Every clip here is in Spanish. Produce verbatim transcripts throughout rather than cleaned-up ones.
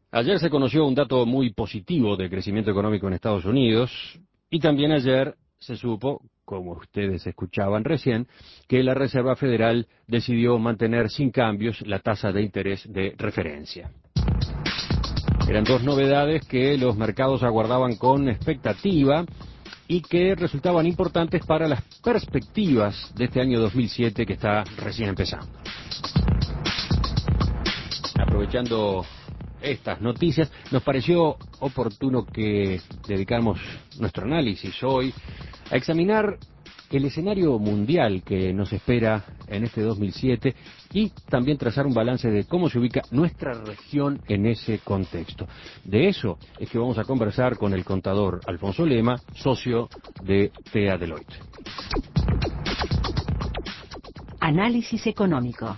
Ayer se conoció un dato muy positivo de crecimiento económico en Estados Unidos y también ayer se supo, como ustedes escuchaban recién, que la Reserva Federal decidió mantener sin cambios la tasa de interés de referencia. Eran dos novedades que los mercados aguardaban con expectativa y que resultaban importantes para las perspectivas de este año dos mil siete que está recién empezando. Aprovechando estas noticias, nos pareció oportuno que dedicamos nuestro análisis hoy a examinar el escenario mundial que nos espera en este dos mil siete y también trazar un balance de cómo se ubica nuestra región en ese contexto. De eso es que vamos a conversar con el contador Alfonso Lema, socio de T E A Deloitte. Análisis económico.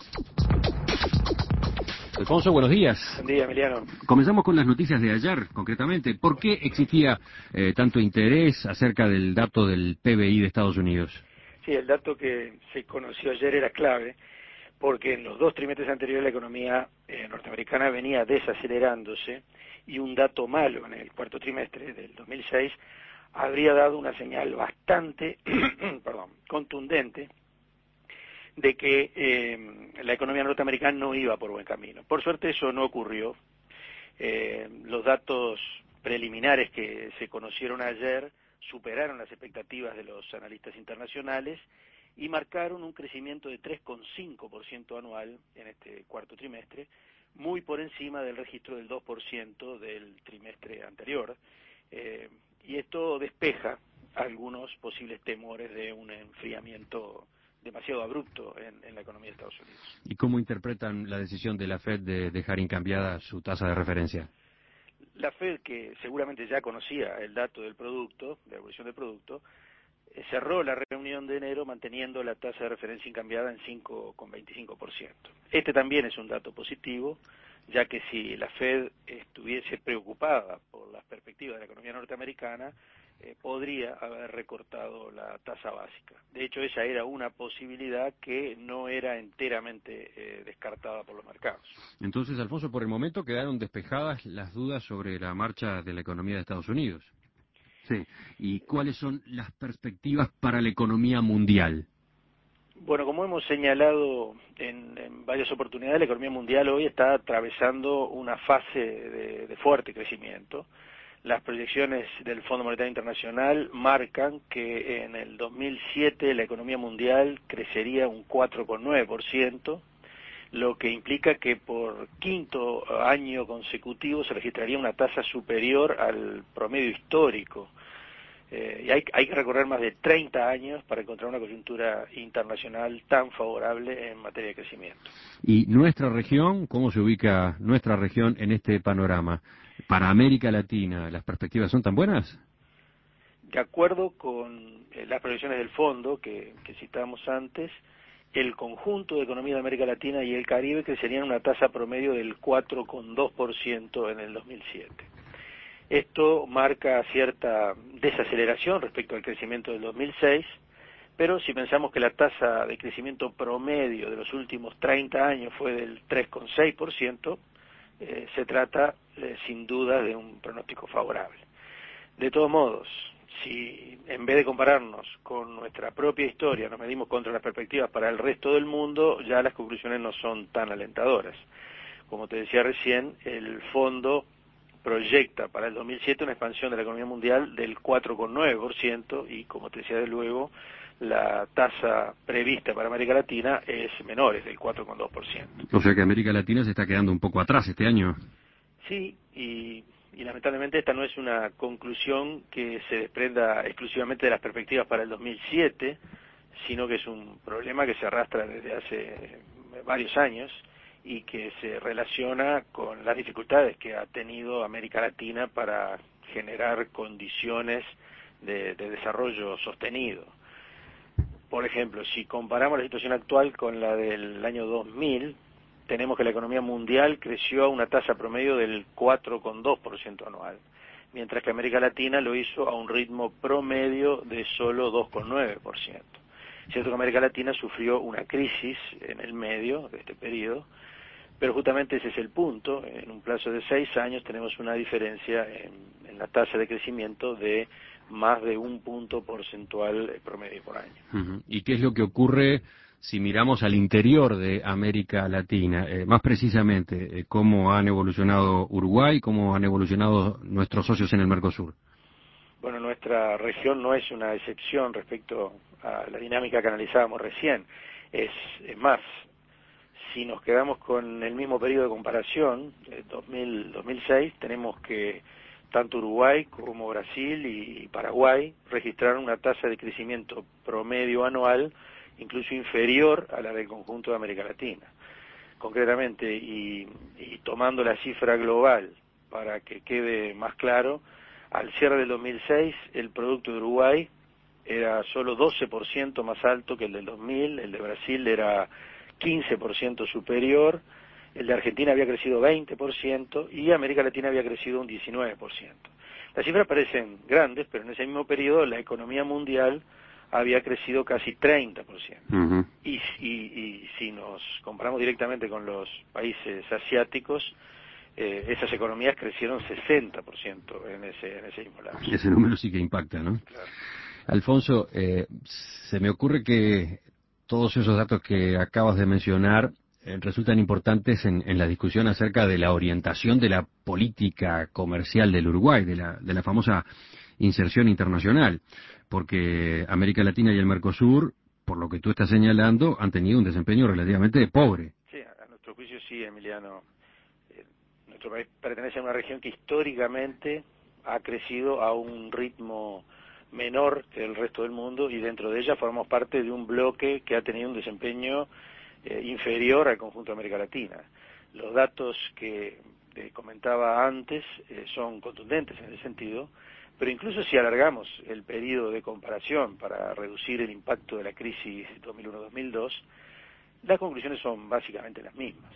Alfonso, buenos días. Buen día, Emiliano. Comenzamos con las noticias de ayer, concretamente. ¿Por qué existía eh, tanto interés acerca del dato del P B I de Estados Unidos? Sí, el dato que se conoció ayer era clave, porque en los dos trimestres anteriores la economía eh, norteamericana venía desacelerándose y un dato malo en el cuarto trimestre del dos mil seis habría dado una señal bastante perdón, contundente de que eh, la economía norteamericana no iba por buen camino. Por suerte eso no ocurrió. Eh, los datos preliminares que se conocieron ayer superaron las expectativas de los analistas internacionales y marcaron un crecimiento de tres coma cinco por ciento anual en este cuarto trimestre, muy por encima del registro del dos por ciento del trimestre anterior. Eh, y esto despeja algunos posibles temores de un enfriamiento demasiado abrupto en, en la economía de Estados Unidos. ¿Y cómo interpretan la decisión de la Fed de dejar incambiada su tasa de referencia? La Fed, que seguramente ya conocía el dato del producto, de la evolución del producto, eh, cerró la reunión de enero manteniendo la tasa de referencia incambiada en cinco coma veinticinco por ciento. Este también es un dato positivo, ya que si la Fed estuviese preocupada por las perspectivas de la economía norteamericana, eh, podría haber recortado la tasa básica. De hecho, esa era una posibilidad que no era enteramente eh, descartada por los mercados. Entonces, Alfonso, por el momento quedaron despejadas las dudas sobre la marcha de la economía de Estados Unidos. Sí. ¿Y cuáles son las perspectivas para la economía mundial? Bueno, como hemos señalado en, en varias oportunidades, la economía mundial hoy está atravesando una fase de, de fuerte crecimiento. Las proyecciones del Fondo Monetario Internacional marcan que en el dos mil siete la economía mundial crecería un cuatro coma nueve por ciento, lo que implica que por quinto año consecutivo se registraría una tasa superior al promedio histórico. Eh, y hay, hay que recorrer más de treinta años para encontrar una coyuntura internacional tan favorable en materia de crecimiento. ¿Y nuestra región, cómo se ubica nuestra región en este panorama? Para América Latina, ¿las perspectivas son tan buenas? De acuerdo con eh, las proyecciones del fondo que, que citamos antes, el conjunto de economía de América Latina y el Caribe crecerían una tasa promedio del cuatro coma dos por ciento en el dos mil siete. Esto marca cierta desaceleración respecto al crecimiento del dos mil seis, pero si pensamos que la tasa de crecimiento promedio de los últimos treinta años fue del tres coma seis por ciento, eh, se trata eh, sin duda de un pronóstico favorable. De todos modos, si en vez de compararnos con nuestra propia historia nos medimos contra las perspectivas para el resto del mundo, ya las conclusiones no son tan alentadoras. Como te decía recién, el fondo proyecta para el dos mil siete una expansión de la economía mundial del cuatro coma nueve por ciento y, como te decía de luego, la tasa prevista para América Latina es menor, es del cuatro coma dos por ciento. O sea que América Latina se está quedando un poco atrás este año. Sí, y, y lamentablemente esta no es una conclusión que se desprenda exclusivamente de las perspectivas para el dos mil siete, sino que es un problema que se arrastra desde hace varios años y que se relaciona con las dificultades que ha tenido América Latina para generar condiciones de, de desarrollo sostenido. Por ejemplo, si comparamos la situación actual con la del año dos mil, tenemos que la economía mundial creció a una tasa promedio del cuatro coma dos por ciento anual, mientras que América Latina lo hizo a un ritmo promedio de solo dos coma nueve por ciento. Cierto que América Latina sufrió una crisis en el medio de este periodo, pero justamente ese es el punto. En un plazo de seis años tenemos una diferencia en, en la tasa de crecimiento de más de un punto porcentual promedio por año. Uh-huh. ¿Y qué es lo que ocurre si miramos al interior de América Latina? Eh, más precisamente, eh, ¿cómo han evolucionado Uruguay, cómo han evolucionado nuestros socios en el Mercosur? Bueno, nuestra región no es una excepción respecto a la dinámica que analizábamos recién. Es, es más, si nos quedamos con el mismo periodo de comparación, eh, dos mil, dos mil seis, tenemos que tanto Uruguay como Brasil y Paraguay registraron una tasa de crecimiento promedio anual incluso inferior a la del conjunto de América Latina. Concretamente, y, y tomando la cifra global para que quede más claro, al cierre del dos mil seis el producto de Uruguay era solo doce por ciento más alto que el del dos mil, el de Brasil era quince por ciento superior, el de Argentina había crecido veinte por ciento y América Latina había crecido un diecinueve por ciento. Las cifras parecen grandes, pero en ese mismo periodo la economía mundial había crecido casi treinta por ciento. Uh-huh. Y, y, y si nos comparamos directamente con los países asiáticos, eh, esas economías crecieron sesenta por ciento en ese, en ese mismo lapso. Ese número sí que impacta, ¿no? Claro. Alfonso, eh, se me ocurre que todos esos datos que acabas de mencionar eh, resultan importantes en, en la discusión acerca de la orientación de la política comercial del Uruguay, de la, de la famosa inserción internacional, porque América Latina y el Mercosur, por lo que tú estás señalando, han tenido un desempeño relativamente pobre. Sí, a nuestro juicio sí, Emiliano. Eh, nuestro país pertenece a una región que históricamente ha crecido a un ritmo menor que el resto del mundo y dentro de ella formamos parte de un bloque que ha tenido un desempeño eh, inferior al conjunto de América Latina. Los datos que eh, comentaba antes eh, son contundentes en ese sentido, pero incluso si alargamos el periodo de comparación para reducir el impacto de la crisis dos mil uno dos mil dos, las conclusiones son básicamente las mismas.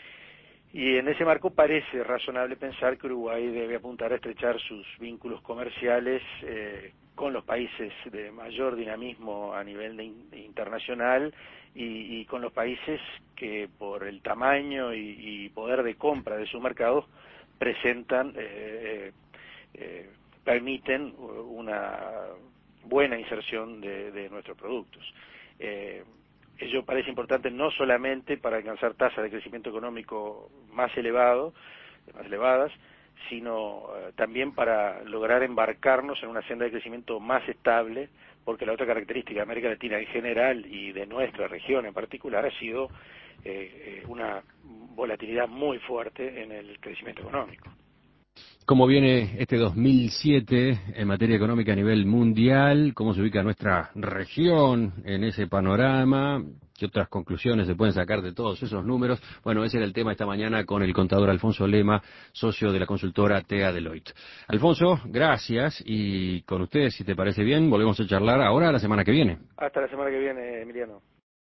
Y en ese marco parece razonable pensar que Uruguay debe apuntar a estrechar sus vínculos comerciales eh, con los países de mayor dinamismo a nivel de in, de internacional y, y con los países que por el tamaño y, y poder de compra de sus mercados presentan, eh, eh, permiten una buena inserción de, de nuestros productos. Eh, Ello parece importante no solamente para alcanzar tasas de crecimiento económico más elevado, más elevadas, sino eh, también para lograr embarcarnos en una senda de crecimiento más estable, porque la otra característica de América Latina en general y de nuestra región en particular ha sido eh, una volatilidad muy fuerte en el crecimiento económico. ¿Cómo viene este dos mil siete en materia económica a nivel mundial? ¿Cómo se ubica nuestra región en ese panorama? ¿Qué otras conclusiones se pueden sacar de todos esos números? Bueno, ese era el tema esta mañana con el contador Alfonso Lema, socio de la consultora T E A Deloitte. Alfonso, gracias, y con ustedes, si te parece bien, volvemos a charlar ahora la semana que viene. Hasta la semana que viene, Emiliano.